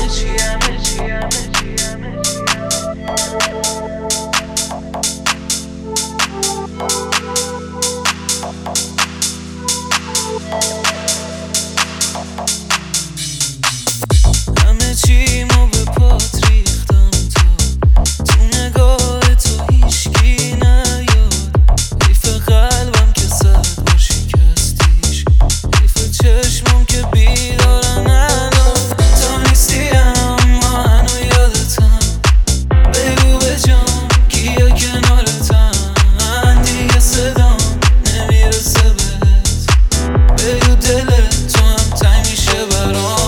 همه چیمو به پات ریختم تو نگاه تو هیچکی نیاد. قیف قلبم که زد با شکستیش، قیف چشمم که بیدارم الان. تو نیستی اما هنو یادتم، بگو به جام کیا کنارتم. من دیگه صدام نمیرسه بهت، بگو دلت تو هم تنگ میشه برام.